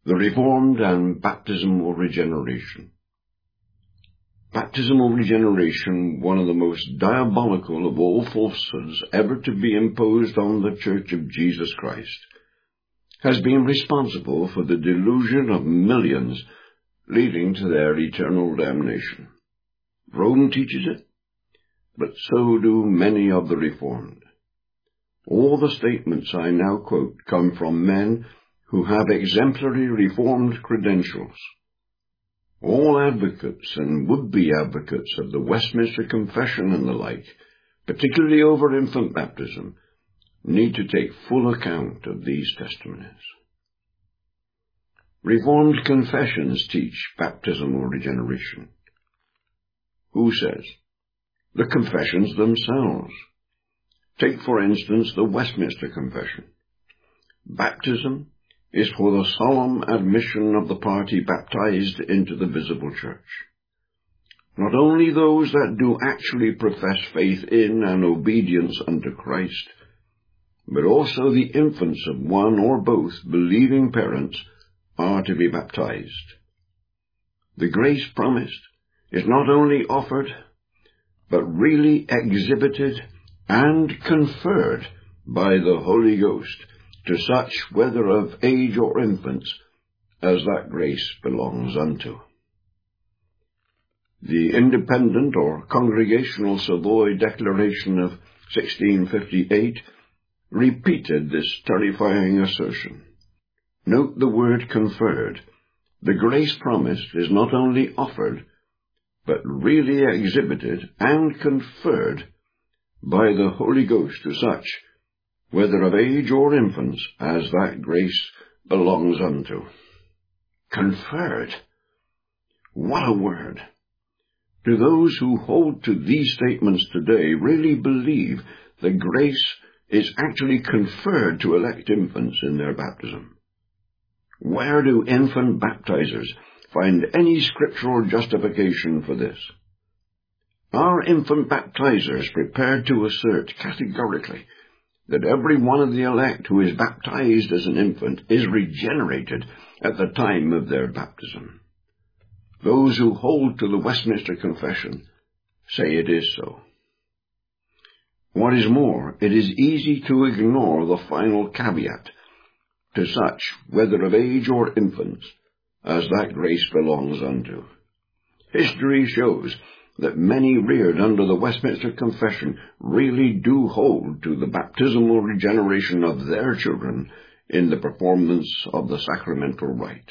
The Reformed and Baptismal Regeneration. Baptismal regeneration, one of the most diabolical of all falsehoods ever to be imposed on the Church of Jesus Christ, has been responsible for the delusion of millions, leading to their eternal damnation. Rome teaches it, but so do many of the Reformed. All the statements I now quote come from men who have exemplary Reformed credentials. All advocates and would-be advocates of the Westminster Confession and the like, particularly over infant baptism, need to take full account of these testimonies. Reformed confessions teach baptismal regeneration. Who says? The confessions themselves. Take, for instance, the Westminster Confession. Baptism is for the solemn admission of the party baptized into the visible church. Not only those that do actually profess faith in and obedience unto Christ, but also the infants of one or both believing parents are to be baptized. The grace promised is not only offered, but really exhibited and conferred by the Holy Ghost to such, whether of age or infants, as that grace belongs unto. The Independent or Congregational Savoy Declaration of 1658 repeated this terrifying assertion. Note the word conferred. The grace promised is not only offered, but really exhibited and conferred by the Holy Ghost to such, whether of age or infants, as that grace belongs unto. Conferred. What a word! Do those who hold to these statements today really believe that grace is actually conferred to elect infants in their baptism? Where do infant baptizers find any scriptural justification for this? Are infant baptizers prepared to assert categorically that every one of the elect who is baptized as an infant is regenerated at the time of their baptism? Those who hold to the Westminster Confession say it is so. What is more, it is easy to ignore the final caveat, to such, whether of age or infants, as that grace belongs unto. History shows that many reared under the Westminster Confession really do hold to the baptismal regeneration of their children in the performance of the sacramental rite.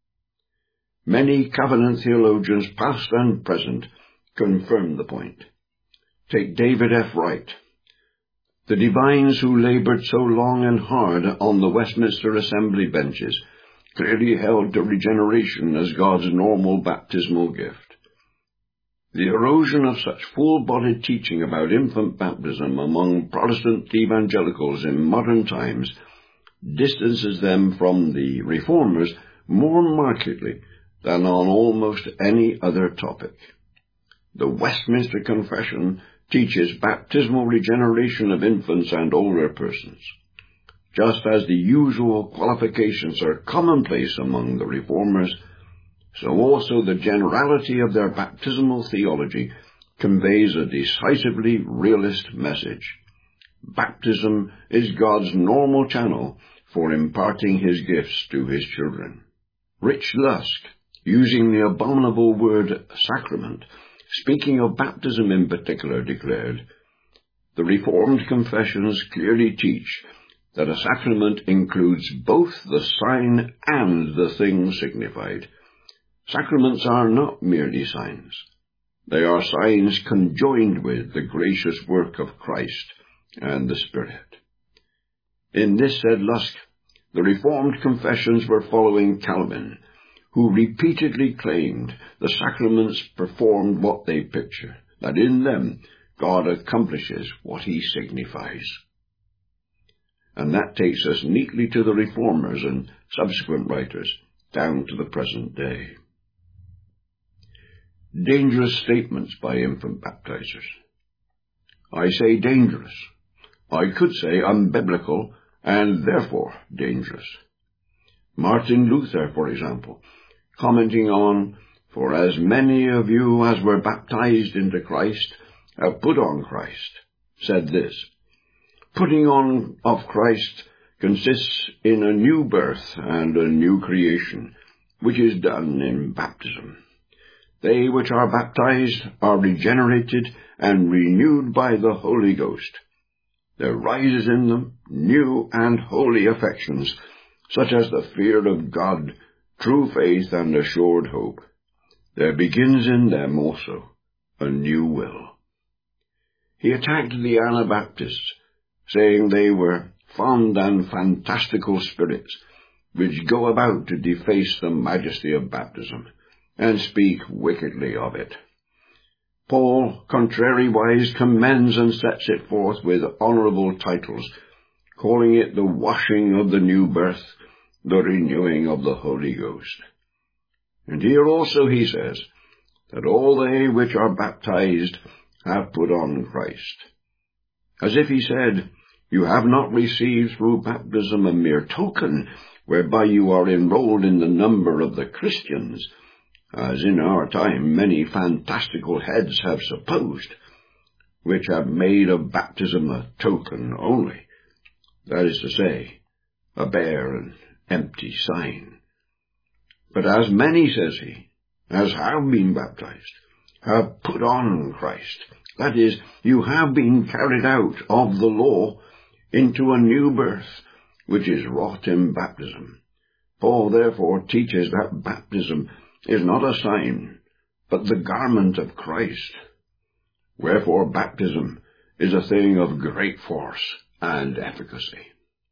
Many covenant theologians, past and present, confirm the point. Take David F. Wright. The divines who labored so long and hard on the Westminster Assembly benches clearly held to regeneration as God's normal baptismal gift. The erosion of such full-bodied teaching about infant baptism among Protestant evangelicals in modern times distances them from the Reformers more markedly than on almost any other topic. The Westminster Confession teaches baptismal regeneration of infants and older persons. Just as the usual qualifications are commonplace among the Reformers, so also the generality of their baptismal theology conveys a decisively realist message. Baptism is God's normal channel for imparting his gifts to his children. Rich Lusk, using the abominable word sacrament, speaking of baptism in particular, declared, "The Reformed confessions clearly teach that a sacrament includes both the sign and the thing signified. Sacraments are not merely signs. They are signs conjoined with the gracious work of Christ and the Spirit." In this, said Lusk, the Reformed confessions were following Calvin, who repeatedly claimed the sacraments performed what they picture, that in them God accomplishes what he signifies. And that takes us neatly to the Reformers and subsequent writers, down to the present day. Dangerous statements by infant baptizers. I say dangerous. I could say unbiblical and therefore dangerous. Martin Luther, for example, commenting on, "For as many of you as were baptized into Christ have put on Christ," said this: "Putting on of Christ consists in a new birth and a new creation, which is done in baptism. They which are baptized are regenerated and renewed by the Holy Ghost. There rises in them new and holy affections, such as the fear of God, true faith, and assured hope. There begins in them also a new will." He attacked the Anabaptists, saying they were fond and fantastical spirits, which go about to deface the majesty of baptism, and speak wickedly of it. Paul, contrariwise, commends and sets it forth with honourable titles, calling it the washing of the new birth, the renewing of the Holy Ghost. And here also he says that all they which are baptized have put on Christ. As if he said, "You have not received through baptism a mere token, whereby you are enrolled in the number of the Christians, as in our time many fantastical heads have supposed, which have made of baptism a token only, that is to say, a bare and empty sign. But as many, says he, as have been baptized, have put on Christ." That is, you have been carried out of the law into a new birth, which is wrought in baptism. Paul therefore teaches that baptism is not a sign, but the garment of Christ. Wherefore baptism is a thing of great force and efficacy.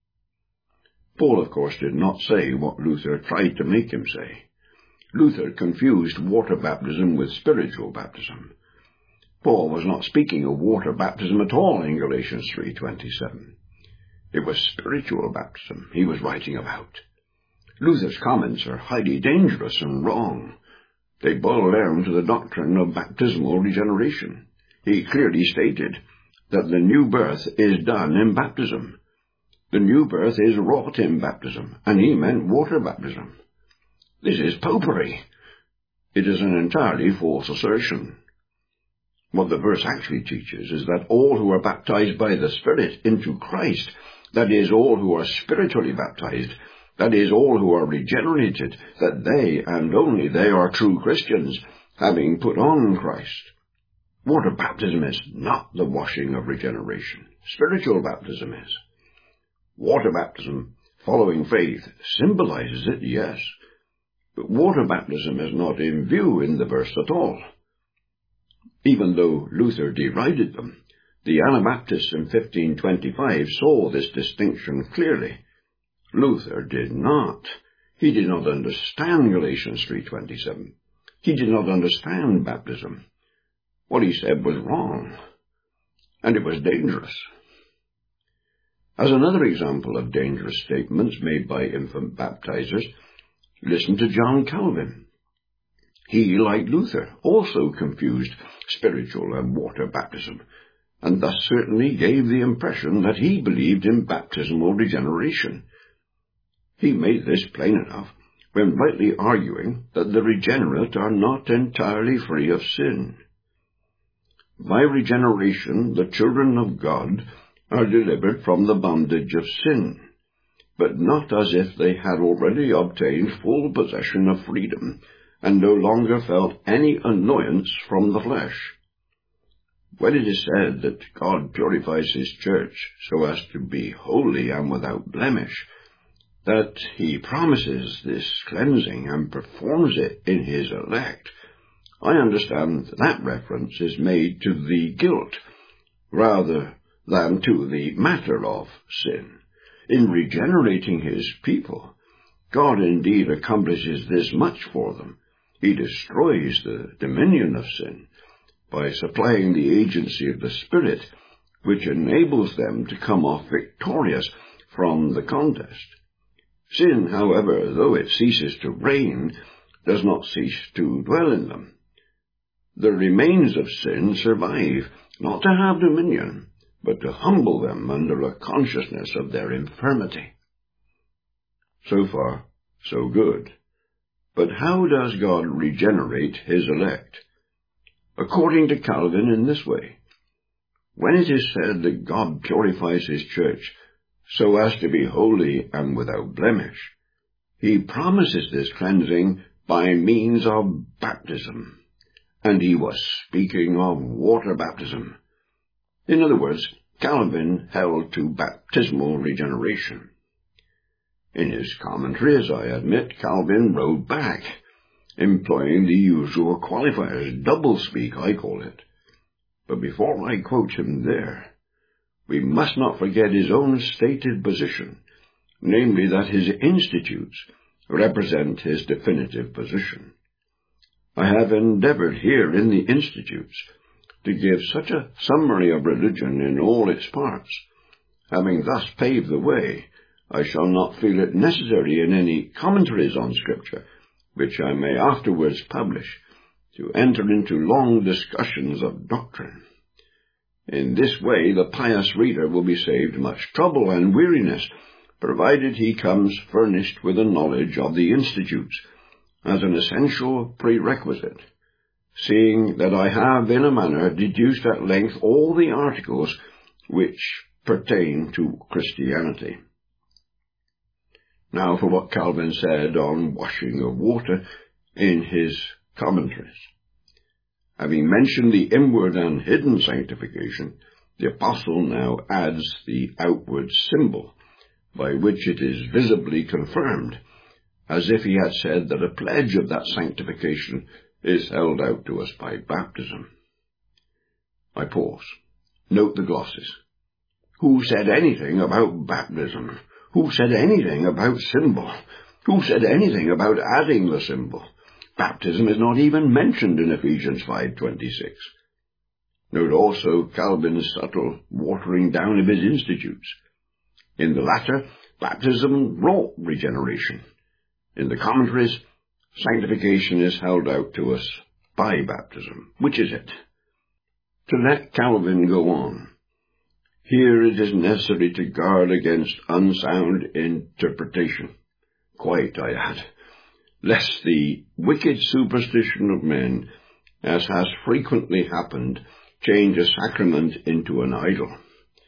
Paul, of course, did not say what Luther tried to make him say. Luther confused water baptism with spiritual baptism. Paul was not speaking of water baptism at all in Galatians 3:27. It was spiritual baptism he was writing about. Luther's comments are highly dangerous and wrong. They boil down to the doctrine of baptismal regeneration. He clearly stated that the new birth is done in baptism. The new birth is wrought in baptism, and he meant water baptism. This is popery. It is an entirely false assertion. What the verse actually teaches is that all who are baptized by the Spirit into Christ, that is, all who are spiritually baptized, that is, all who are regenerated, that they, and only they, are true Christians, having put on Christ. Water baptism is not the washing of regeneration. Spiritual baptism is. Water baptism, following faith, symbolizes it, yes, but water baptism is not in view in the verse at all. Even though Luther derided them, the Anabaptists in 1525 saw this distinction clearly. Luther did not. He did not understand Galatians 3:27. He did not understand baptism. What he said was wrong, and it was dangerous. As another example of dangerous statements made by infant baptizers, listen to John Calvin. He, like Luther, also confused spiritual and water baptism, and thus certainly gave the impression that he believed in baptismal regeneration. He made this plain enough when rightly arguing that the regenerate are not entirely free of sin. By regeneration, the children of God are delivered from the bondage of sin, but not as if they had already obtained full possession of freedom, and no longer felt any annoyance from the flesh. When it is said that God purifies his church so as to be holy and without blemish, that he promises this cleansing and performs it in his elect, I understand that reference is made to the guilt rather than to the matter of sin. In regenerating his people, God indeed accomplishes this much for them. He destroys the dominion of sin by supplying the agency of the Spirit, which enables them to come off victorious from the contest. Sin, however, though it ceases to reign, does not cease to dwell in them. The remains of sin survive, not to have dominion, but to humble them under a consciousness of their infirmity. So far, So good. But how does God regenerate his elect? According to Calvin, in this way. When it is said that God purifies his church so as to be holy and without blemish, he promises this cleansing by means of baptism, and he was speaking of water baptism. In other words, Calvin held to baptismal regeneration. In his commentary, as I admit, Calvin wrote back, employing the usual qualifiers, doublespeak I call it. But before I quote him there, we must not forget his own stated position, namely that his institutes represent his definitive position. I have endeavored here in the institutes to give such a summary of religion in all its parts. Having thus paved the way, I shall not feel it necessary in any commentaries on Scripture, which I may afterwards publish, to enter into long discussions of doctrine. In this way the pious reader will be saved much trouble and weariness, provided he comes furnished with a knowledge of the institutes as an essential prerequisite, seeing that I have in a manner deduced at length all the articles which pertain to Christianity. Now for what Calvin said on washing of water in his commentaries. Having mentioned the inward and hidden sanctification, the apostle now adds the outward symbol, by which it is visibly confirmed, as if he had said that a pledge of that sanctification is held out to us by baptism. I pause. Note the glosses. Who said anything about baptism? Who said anything about symbol? Who said anything about adding the symbol? Baptism is not even mentioned in Ephesians 5:26. Note also Calvin's subtle watering down of his institutes. In the latter, baptism wrought regeneration. In the commentaries, sanctification is held out to us by baptism. Which is it? To let Calvin go on, here it is necessary to guard against unsound interpretation. Quite, I add, lest the wicked superstition of men, as has frequently happened, change a sacrament into an idol.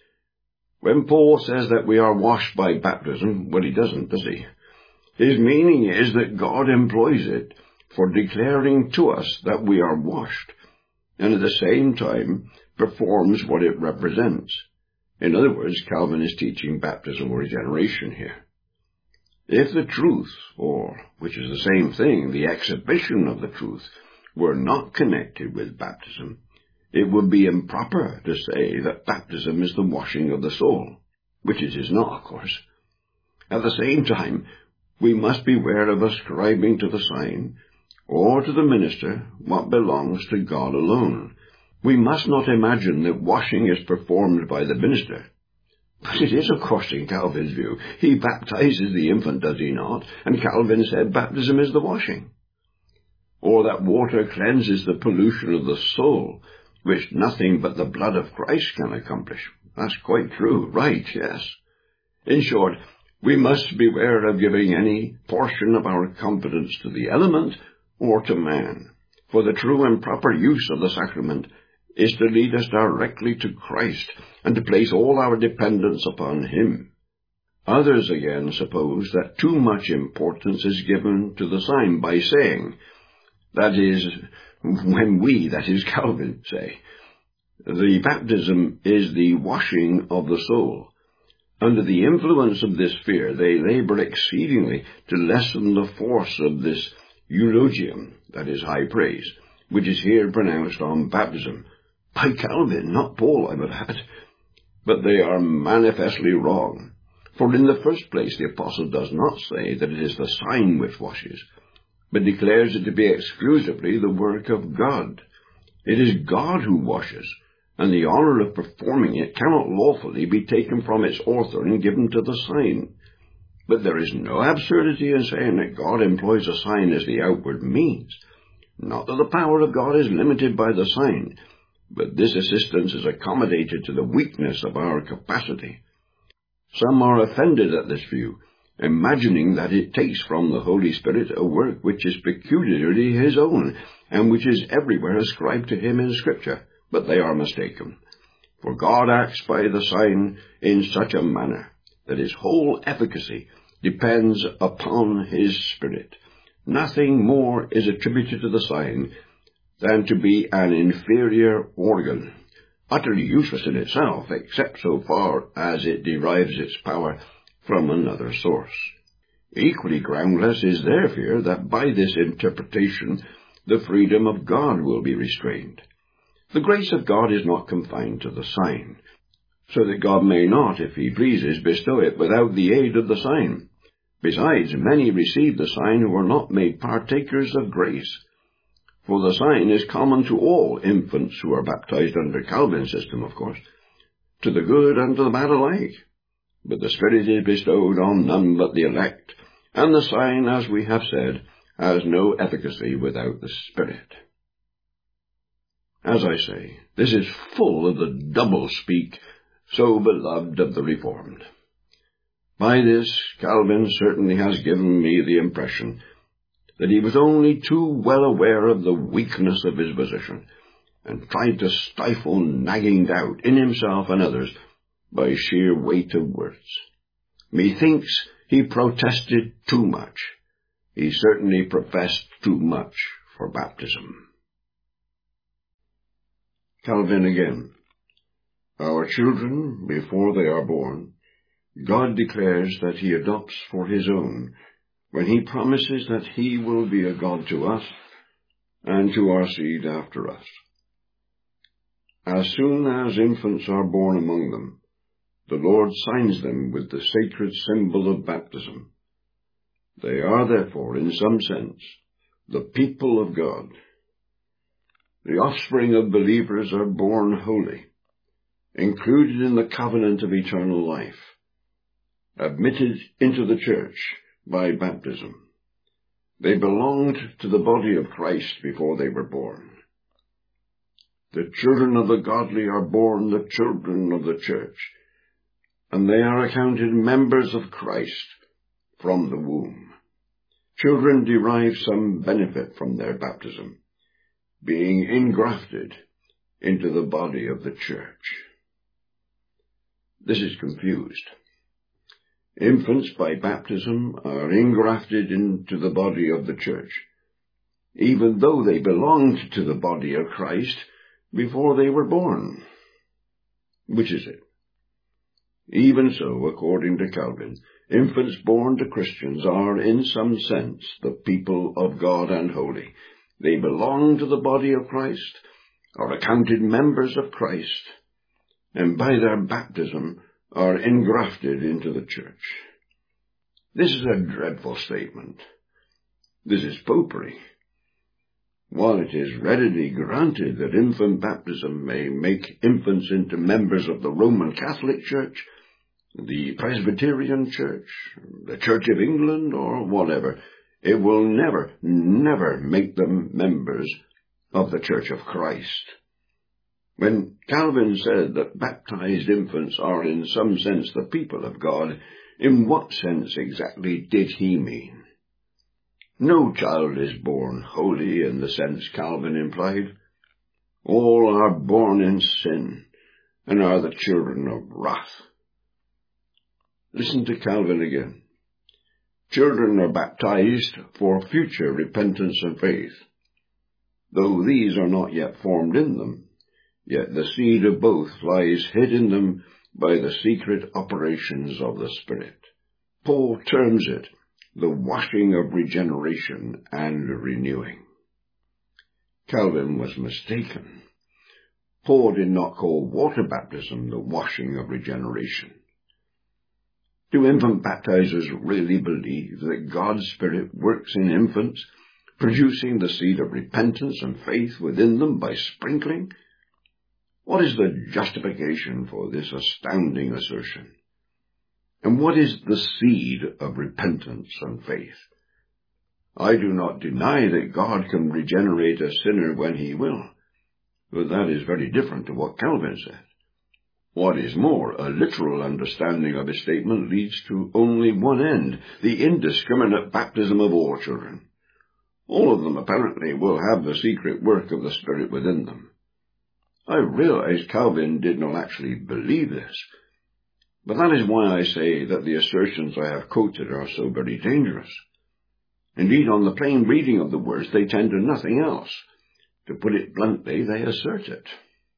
When Paul says that we are washed by baptism, well, he doesn't, does he? His meaning is that God employs it for declaring to us that we are washed, and at the same time performs what it represents. In other words, Calvin is teaching baptismal regeneration here. If the truth, or, which is the same thing, the exhibition of the truth, were not connected with baptism, it would be improper to say that baptism is the washing of the soul, which it is not, of course. At the same time, we must beware of ascribing to the sign, or to the minister, what belongs to God alone. We must not imagine that washing is performed by the minister. But it is, of course, in Calvin's view. He baptizes the infant, does he not? And Calvin said baptism is the washing. Or that water cleanses the pollution of the soul, which nothing but the blood of Christ can accomplish. That's quite true. Right, yes. In short, we must beware of giving any portion of our confidence to the element or to man, for the true and proper use of the sacrament is to lead us directly to Christ and to place all our dependence upon him. Others again suppose that too much importance is given to the sign by saying, that is, when we, that is Calvin, say, the baptism is the washing of the soul. Under the influence of this fear, they labor exceedingly to lessen the force of this eulogium, that is high praise, which is here pronounced on baptism, by Calvin, not Paul, I would add. But they are manifestly wrong, for in the first place the apostle does not say that it is the sign which washes, but declares it to be exclusively the work of God. It is God who washes, and the honor of performing it cannot lawfully be taken from its author and given to the sign. But there is no absurdity in saying that God employs a sign as the outward means. Not that the power of God is limited by the sign, but this assistance is accommodated to the weakness of our capacity. Some are offended at this view, imagining that it takes from the Holy Spirit a work which is peculiarly his own, and which is everywhere ascribed to him in Scripture. But they are mistaken. For God acts by the sign in such a manner that his whole efficacy depends upon his Spirit. Nothing more is attributed to the sign than to be an inferior organ, utterly useless in itself, except so far as it derives its power from another source. Equally groundless is their fear that by this interpretation the freedom of God will be restrained. The grace of God is not confined to the sign, so that God may not, if he pleases, bestow it without the aid of the sign. Besides, many receive the sign who are not made partakers of grace. For the sign is common to all infants who are baptized under Calvin's system, of course, to the good and to the bad alike. But the Spirit is bestowed on none but the elect, and the sign, as we have said, has no efficacy without the Spirit. As I say, this is full of the double-speak so beloved of the Reformed. By this, Calvin certainly has given me the impression that he was only too well aware of the weakness of his position, and tried to stifle nagging doubt in himself and others by sheer weight of words. Methinks he protested too much. He certainly professed too much for baptism. Calvin again. Our children, before they are born, God declares that he adopts for his own, when he promises that he will be a God to us and to our seed after us. As soon as infants are born among them, the Lord signs them with the sacred symbol of baptism. They are therefore, in some sense, the people of God. The offspring of believers are born holy, included in the covenant of eternal life, admitted into the church by baptism. They belonged to the body of Christ before they were born. The children of the godly are born the children of the church, and they are accounted members of Christ from the womb. Children derive some benefit from their baptism, being engrafted into the body of the church. This is confused. Infants by baptism are engrafted into the body of the church, even though they belonged to the body of Christ before they were born. Which is it? Even so, according to Calvin, infants born to Christians are, in some sense, the people of God and holy. They belong to the body of Christ, are accounted members of Christ, and by their baptism are engrafted into the church. This is a dreadful statement. This is popery. While it is readily granted that infant baptism may make infants into members of the Roman Catholic Church, the Presbyterian Church, the Church of England, or whatever, it will never make them members of the Church of Christ. When Calvin said that baptized infants are in some sense the people of God, in what sense exactly did he mean? No child is born holy in the sense Calvin implied. All are born in sin and are the children of wrath. Listen to Calvin again. Children are baptized for future repentance and faith. Though these are not yet formed in them, yet the seed of both lies hid in them by the secret operations of the Spirit. Paul terms it the washing of regeneration and renewing. Calvin was mistaken. Paul did not call water baptism the washing of regeneration. Do infant baptizers really believe that God's Spirit works in infants, producing the seed of repentance and faith within them by sprinkling? What is the justification for this astounding assertion? And what is the seed of repentance and faith? I do not deny that God can regenerate a sinner when he will, but that is very different to what Calvin said. What is more, a literal understanding of his statement leads to only one end, the indiscriminate baptism of all children. All of them apparently will have the secret work of the Spirit within them. I realize Calvin did not actually believe this, but that is why I say that the assertions I have quoted are so very dangerous. Indeed, on the plain reading of the words, they tend to nothing else. To put it bluntly, they assert it.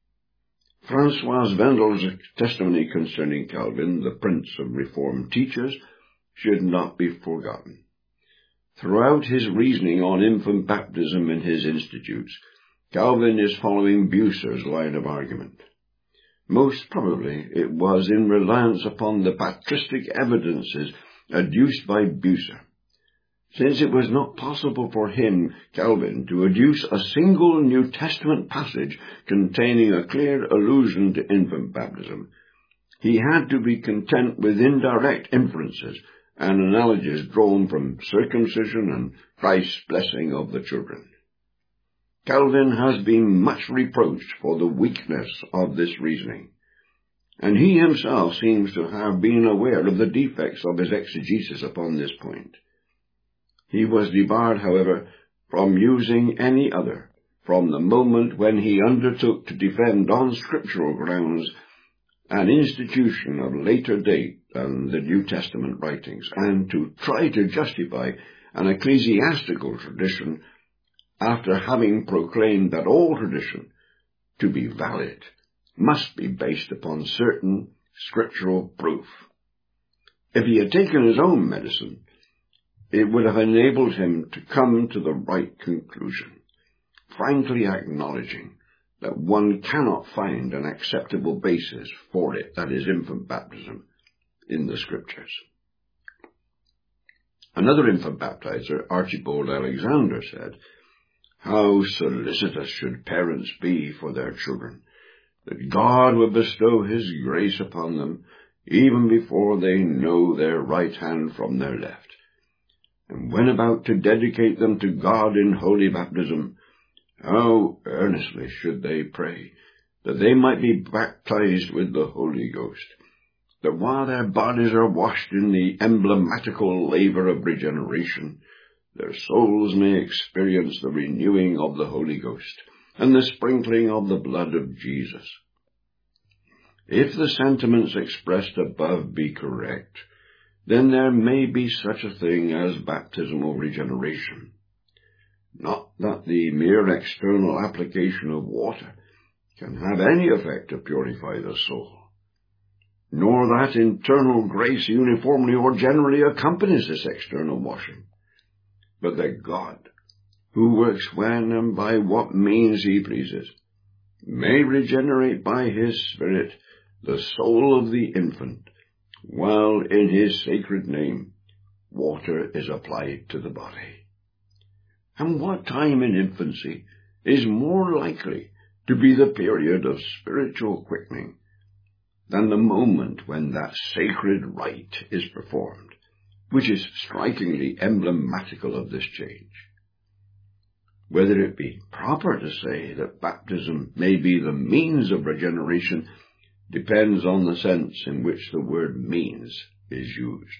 Francois Vendel's testimony concerning Calvin, the prince of Reformed teachers, should not be forgotten. Throughout his reasoning on infant baptism in his Institutes, Calvin is following Bucer's line of argument. Most probably it was in reliance upon the patristic evidences adduced by Bucer, since it was not possible for him, Calvin, to adduce a single New Testament passage containing a clear allusion to infant baptism. He had to be content with indirect inferences and analogies drawn from circumcision and Christ's blessing of the children. Calvin has been much reproached for the weakness of this reasoning, and he himself seems to have been aware of the defects of his exegesis upon this point. He was debarred, however, from using any other from the moment when he undertook to defend on scriptural grounds an institution of later date than the New Testament writings, and to try to justify an ecclesiastical tradition after having proclaimed that all tradition, to be valid, must be based upon certain scriptural proof. If he had taken his own medicine, it would have enabled him to come to the right conclusion, frankly acknowledging that one cannot find an acceptable basis for it, that is, infant baptism, in the Scriptures. Another infant baptizer, Archibald Alexander, said, "How solicitous should parents be for their children, that God would bestow His grace upon them even before they know their right hand from their left. And when about to dedicate them to God in holy baptism, how earnestly should they pray that they might be baptized with the Holy Ghost, that while their bodies are washed in the emblematical laver of regeneration, their souls may experience the renewing of the Holy Ghost and the sprinkling of the blood of Jesus." If the sentiments expressed above be correct, then there may be such a thing as baptismal regeneration. Not that the mere external application of water can have any effect to purify the soul, nor that internal grace uniformly or generally accompanies this external washing, but that God, who works when and by what means He pleases, may regenerate by His Spirit the soul of the infant, while in His sacred name water is applied to the body. And what time in infancy is more likely to be the period of spiritual quickening than the moment when that sacred rite is performed, which is strikingly emblematical of this change? Whether it be proper to say that baptism may be the means of regeneration depends on the sense in which the word means is used.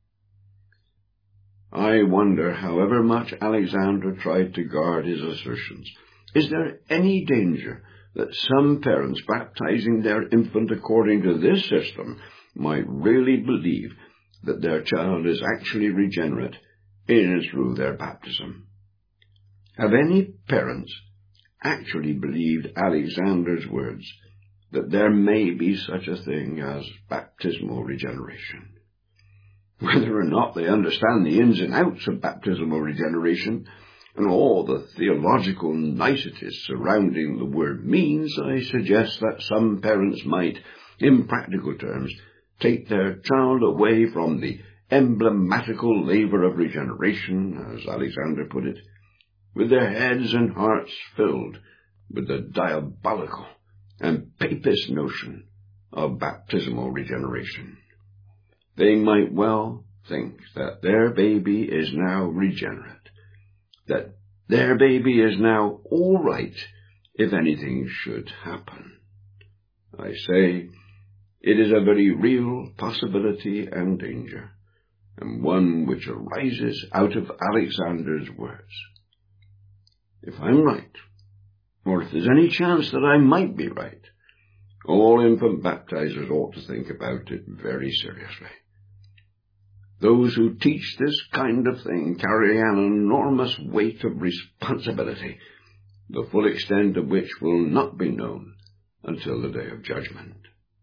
I wonder, however much Alexander tried to guard his assertions, is there any danger that some parents baptizing their infant according to this system might really believe that their child is actually regenerate in and through their baptism? Have any parents actually believed Alexander's words that there may be such a thing as baptismal regeneration? Whether or not they understand the ins and outs of baptismal regeneration and all the theological niceties surrounding the word means, I suggest that some parents might, in practical terms, take their child away from the emblematical laver of regeneration, as Alexander put it, with their heads and hearts filled with the diabolical and papist notion of baptismal regeneration. They might well think that their baby is now regenerate, that their baby is now all right if anything should happen. I say, It is a very real possibility and danger, and one which arises out of Alexander's words. If I'm right, or if there's any chance that I might be right, all infant baptizers ought to think about it very seriously. Those who teach this kind of thing carry an enormous weight of responsibility, the full extent of which will not be known until the day of judgment.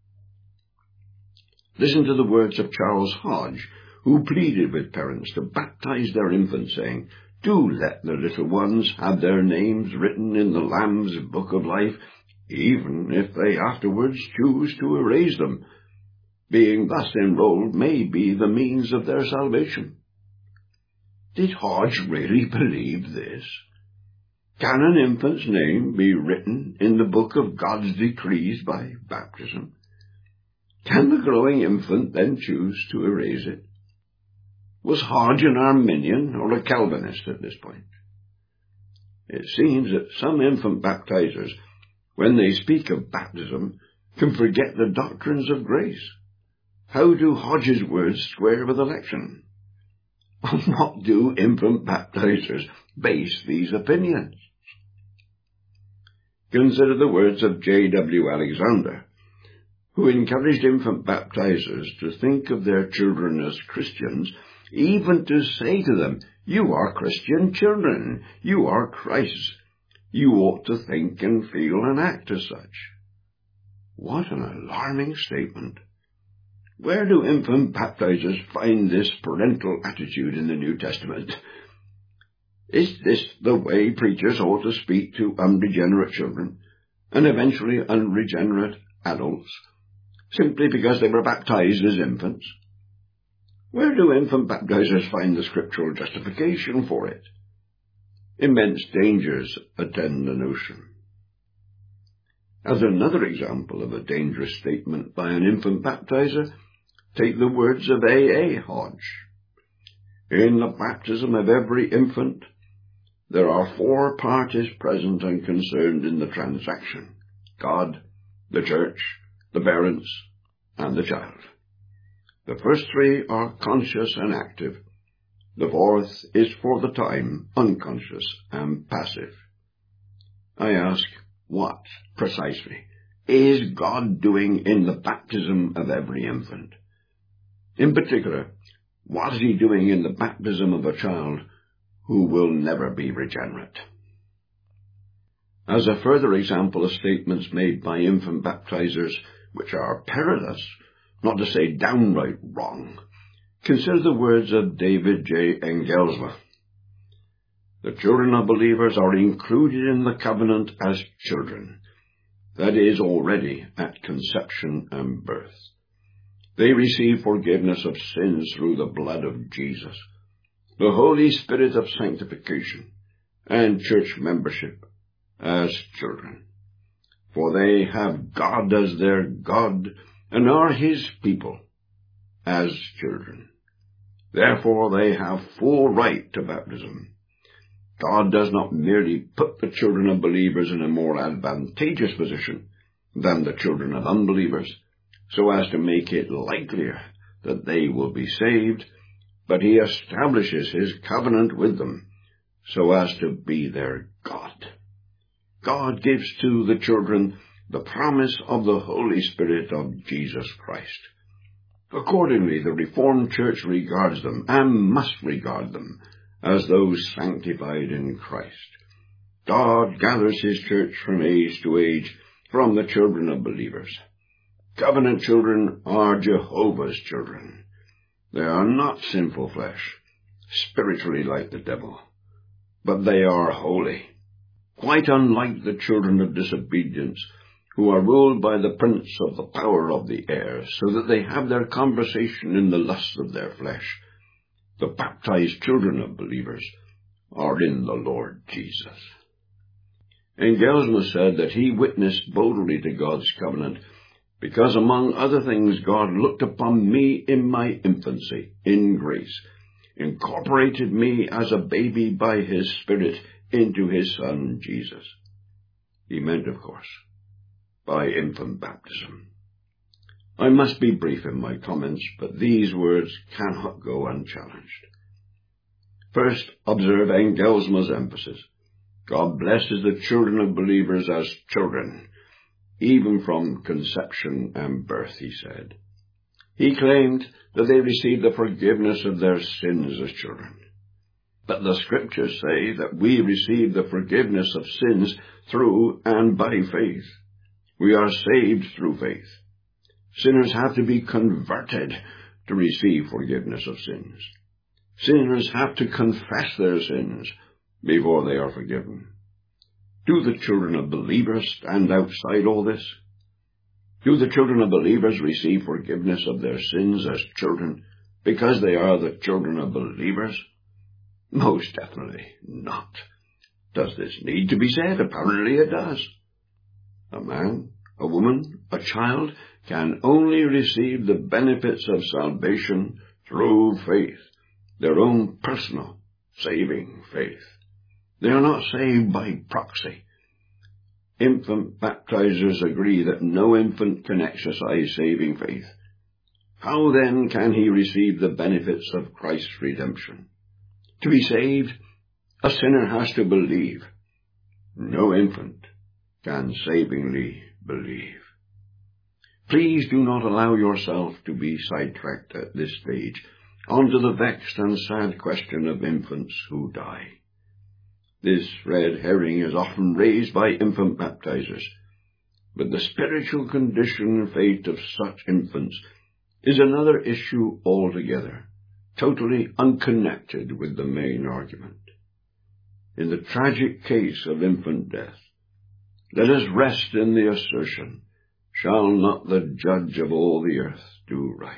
Listen to the words of Charles Hodge, who pleaded with parents to baptize their infants, saying, "Do let the little ones have their names written in the Lamb's Book of Life, even if they afterwards choose to erase them. Being thus enrolled may be the means of their salvation." Did Hodge really believe this? Can an infant's name be written in the book of God's decrees by baptism? Can the growing infant then choose to erase it? Was Hodge an Arminian or a Calvinist at this point? It seems that some infant baptizers, when they speak of baptism, can forget the doctrines of grace. How do Hodge's words square with election? On what do infant baptizers base these opinions? Consider the words of J.W. Alexander, who encouraged infant baptizers to think of their children as Christians, even to say to them, "You are Christian children, you are Christ's. You ought to think and feel and act as such." What an alarming statement. Where do infant baptizers find this parental attitude in the New Testament? Is this the way preachers ought to speak to unregenerate children, and eventually unregenerate adults, simply because they were baptized as infants? Where do infant baptizers find the scriptural justification for it? Immense dangers attend the notion. As another example of a dangerous statement by an infant baptizer, take the words of A.A. Hodge. In the baptism of every infant, there are 4 parties present and concerned in the transaction: God, the church, the parents, and the child. The first 3 are conscious and active. The 4th is for the time unconscious and passive. I ask, what, precisely, is God doing in the baptism of every infant? In particular, what is he doing in the baptism of a child who will never be regenerate? As a further example of statements made by infant baptizers which are perilous, not to say downright wrong, consider the words of David J. Engelsma. The children of believers are included in the covenant as children, that is, already at conception and birth. They receive forgiveness of sins through the blood of Jesus, the Holy Spirit of sanctification, and church membership as children. For they have God as their God and are his people as children. Therefore they have full right to baptism. God does not merely put the children of believers in a more advantageous position than the children of unbelievers, so as to make it likelier that they will be saved, but he establishes his covenant with them, so as to be their God. God gives to the children the promise of the Holy Spirit of Jesus Christ. Accordingly, the Reformed Church regards them, and must regard them, as those sanctified in Christ. God gathers his church from age to age from the children of believers. Covenant children are Jehovah's children. They are not sinful flesh, spiritually like the devil, but they are holy, quite unlike the children of disobedience, who are ruled by the prince of the power of the air, so that they have their conversation in the lust of their flesh. The baptized children of believers are in the Lord Jesus. Engelsma said that he witnessed boldly to God's covenant because, among other things, God looked upon me in my infancy, in grace, incorporated me as a baby by his Spirit into his Son, Jesus. He meant, of course, by infant baptism. I must be brief in my comments, but these words cannot go unchallenged. First, observe Engelsma's emphasis. God blesses the children of believers as children, even from conception and birth, he said. He claimed that they received the forgiveness of their sins as children. But the Scriptures say that we receive the forgiveness of sins through and by faith. We are saved through faith. Sinners have to be converted to receive forgiveness of sins. Sinners have to confess their sins before they are forgiven. Do the children of believers stand outside all this? Do the children of believers receive forgiveness of their sins as children because they are the children of believers? Most definitely not. Does this need to be said? Apparently it does. A man, a woman, a child can only receive the benefits of salvation through faith, their own personal, saving faith. They are not saved by proxy. Infant baptizers agree that no infant can exercise saving faith. How then can he receive the benefits of Christ's redemption? To be saved, a sinner has to believe. No infant can savingly believe. Please do not allow yourself to be sidetracked at this stage onto the vexed and sad question of infants who die. This red herring is often raised by infant baptizers, but the spiritual condition and fate of such infants is another issue altogether, totally unconnected with the main argument. In the tragic case of infant death, let us rest in the assertion, shall not the Judge of all the earth do right?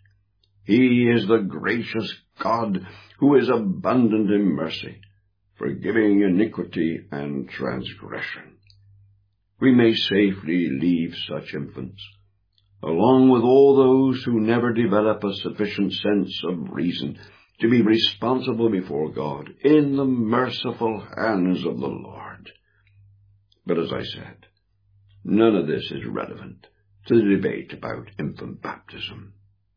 He is the gracious God who is abundant in mercy, forgiving iniquity and transgression. We may safely leave such infants, along with all those who never develop a sufficient sense of reason to be responsible before God, in the merciful hands of the Lord. But as I said, none of this is relevant to the debate about infant baptism.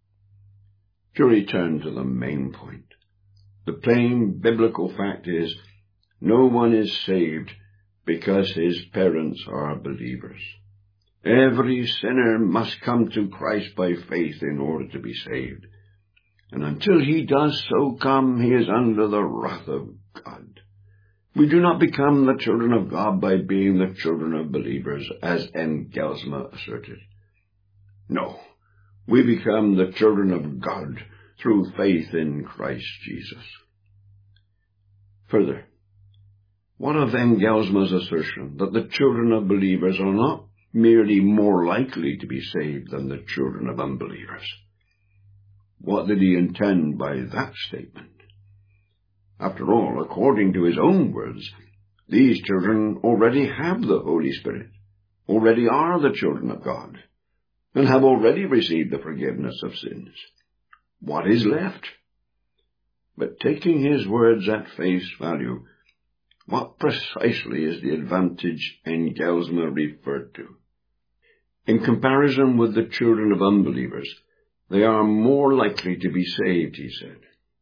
To return to the main point, the plain biblical fact is, no one is saved because his parents are believers. Every sinner must come to Christ by faith in order to be saved. And until he does so come, he is under the wrath of God. We do not become the children of God by being the children of believers, as Engelsma asserted. No, we become the children of God through faith in Christ Jesus. Further, what of Engelsma's assertion that the children of believers are not merely more likely to be saved than the children of unbelievers? What did he intend by that statement? After all, according to his own words, these children already have the Holy Spirit, already are the children of God, and have already received the forgiveness of sins. What is left? But taking his words at face value, what precisely is the advantage Engelsma referred to? In comparison with the children of unbelievers, they are more likely to be saved, he said.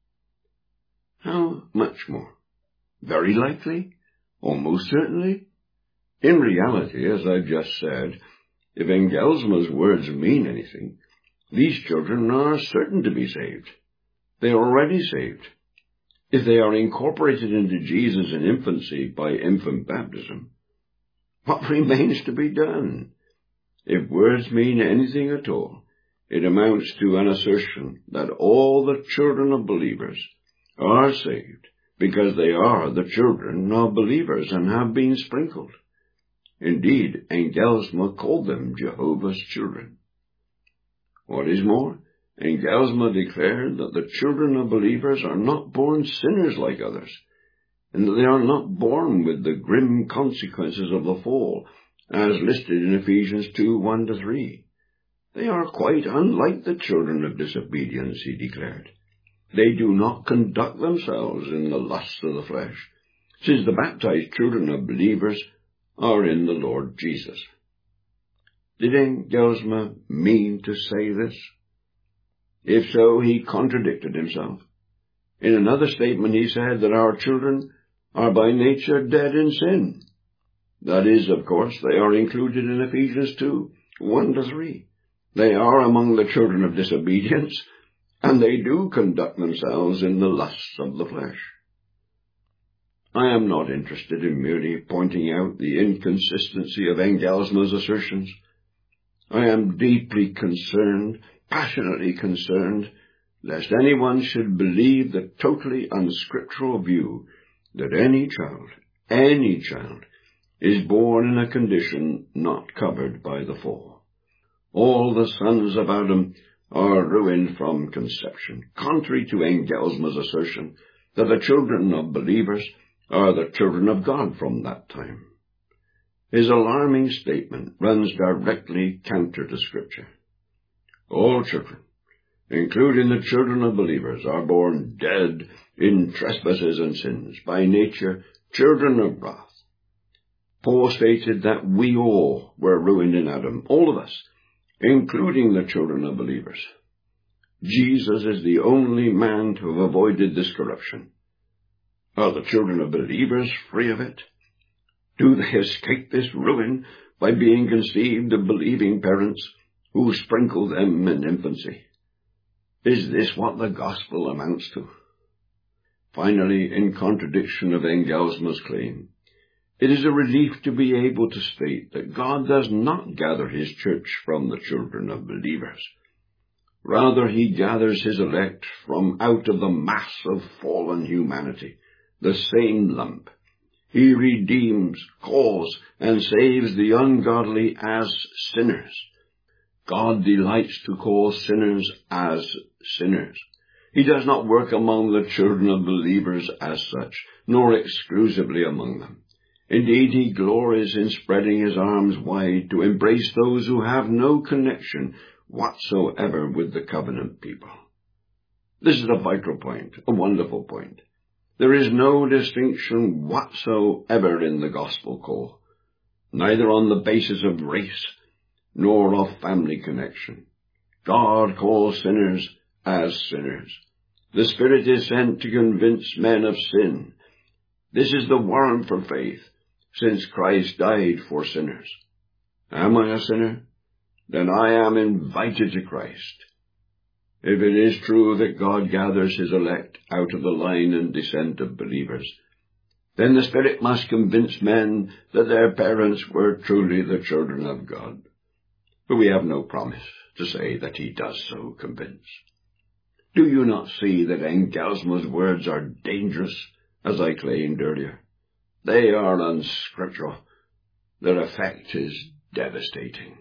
How much more? Very likely? Almost certainly? In reality, as I've just said, if Engelsma's words mean anything, these children are certain to be saved. They are already saved. If they are incorporated into Jesus in infancy by infant baptism, what remains to be done? If words mean anything at all, it amounts to an assertion that all the children of believers are saved because they are the children of believers and have been sprinkled. Indeed, Engelsma called them Jehovah's children. What is more, Engelsma declared that the children of believers are not born sinners like others, and that they are not born with the grim consequences of the fall, as listed in Ephesians 2:1-3. They are quite unlike the children of disobedience, he declared. They do not conduct themselves in the lusts of the flesh, since the baptized children of believers are in the Lord Jesus. Did Engelsma mean to say this? If so, he contradicted himself. In another statement he said that our children are by nature dead in sin. That is, of course, they are included in Ephesians 2, 1-3. They are among the children of disobedience, and they do conduct themselves in the lusts of the flesh. I am not interested in merely pointing out the inconsistency of Engelsma's assertions. I am deeply concerned, passionately concerned, lest anyone should believe the totally unscriptural view that any child, is born in a condition not covered by the fall. All the sons of Adam are ruined from conception, contrary to Engelsma's assertion that the children of believers are the children of God from that time. His alarming statement runs directly counter to Scripture. All children, including the children of believers, are born dead in trespasses and sins, by nature children of wrath. Paul stated that we all were ruined in Adam, all of us, including the children of believers. Jesus is the only man to have avoided this corruption. Are the children of believers free of it? Do they escape this ruin by being conceived of believing parents who sprinkle them in infancy? Is this what the gospel amounts to? Finally, in contradiction of Engelsma's claim, it is a relief to be able to state that God does not gather his church from the children of believers. Rather, he gathers his elect from out of the mass of fallen humanity, the same lump. He redeems, calls, and saves the ungodly as sinners. God delights to call sinners as sinners. He does not work among the children of believers as such, nor exclusively among them. Indeed, he glories in spreading his arms wide to embrace those who have no connection whatsoever with the covenant people. This is a vital point, a wonderful point. There is no distinction whatsoever in the gospel call, neither on the basis of race nor of family connection. God calls sinners as sinners. The Spirit is sent to convince men of sin. This is the warrant for faith, since Christ died for sinners. Am I a sinner? Then I am invited to Christ. If it is true that God gathers his elect out of the line and descent of believers, then the Spirit must convince men that their parents were truly the children of God. But we have no promise to say that he does so convince. Do you not see that Engelsma's words are dangerous, as I claimed earlier? They are unscriptural. Their effect is devastating.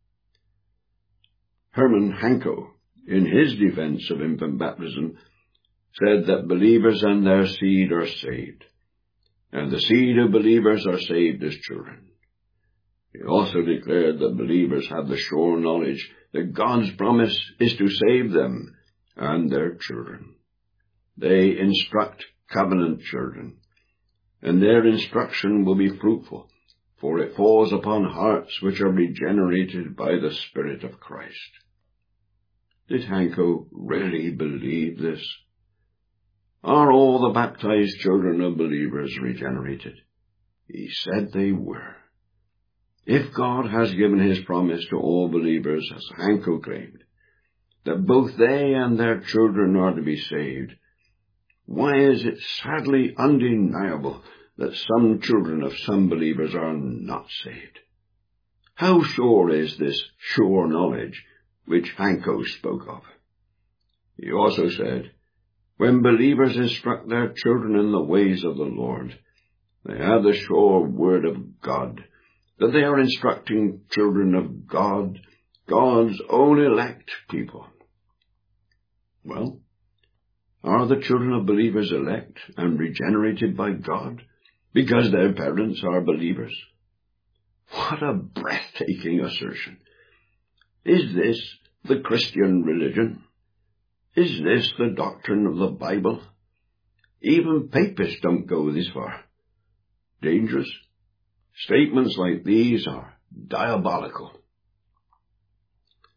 Herman Hanko, in his defense of infant baptism, said that believers and their seed are saved, and the seed of believers are saved as children. He also declared that believers have the sure knowledge that God's promise is to save them and their children. They instruct covenant children, and their instruction will be fruitful, for it falls upon hearts which are regenerated by the Spirit of Christ. Did Hanko really believe this? Are all the baptized children of believers regenerated? He said they were. If God has given his promise to all believers, as Hanko claimed, that both they and their children are to be saved, why is it sadly undeniable that some children of some believers are not saved? How sure is this sure knowledge which Hanko spoke of? He also said, when believers instruct their children in the ways of the Lord, they have the sure word of God, that they are instructing children of God, God's own elect people. Well, are the children of believers elect and regenerated by God because their parents are believers? What a breathtaking assertion! Is this the Christian religion? Is this the doctrine of the Bible? Even papists don't go this far. Dangerous. Statements like these are diabolical.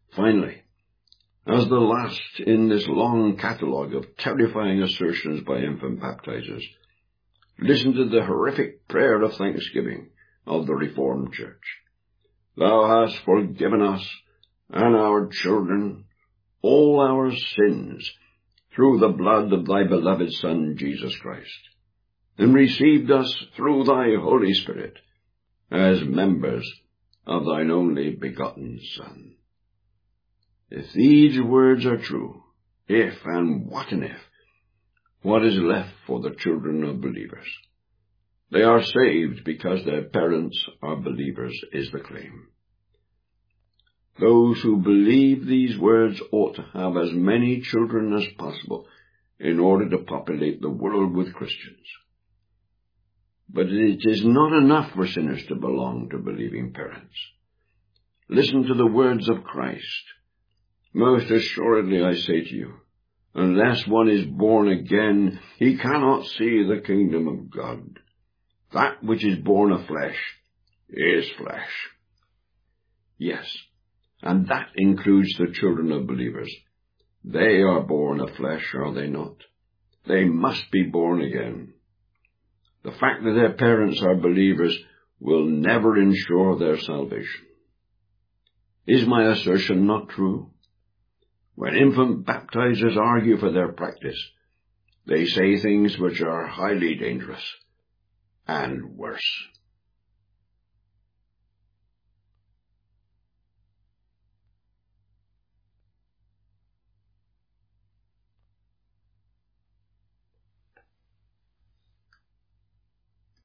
Finally, as the last in this long catalogue of terrifying assertions by infant baptizers, listen to the horrific prayer of thanksgiving of the Reformed Church. Thou hast forgiven us and our children all our sins through the blood of thy beloved Son, Jesus Christ, and received us through thy Holy Spirit as members of thine only begotten Son. If these words are true, if and what an if, what is left for the children of believers? They are saved because their parents are believers, is the claim. Those who believe these words ought to have as many children as possible in order to populate the world with Christians. But it is not enough for sinners to belong to believing parents. Listen to the words of Christ. Most assuredly I say to you, unless one is born again, he cannot see the kingdom of God. That which is born of flesh is flesh. Yes, and that includes the children of believers. They are born of flesh, are they not? They must be born again. The fact that their parents are believers will never ensure their salvation. Is my assertion not true? When infant baptizers argue for their practice, they say things which are highly dangerous and worse.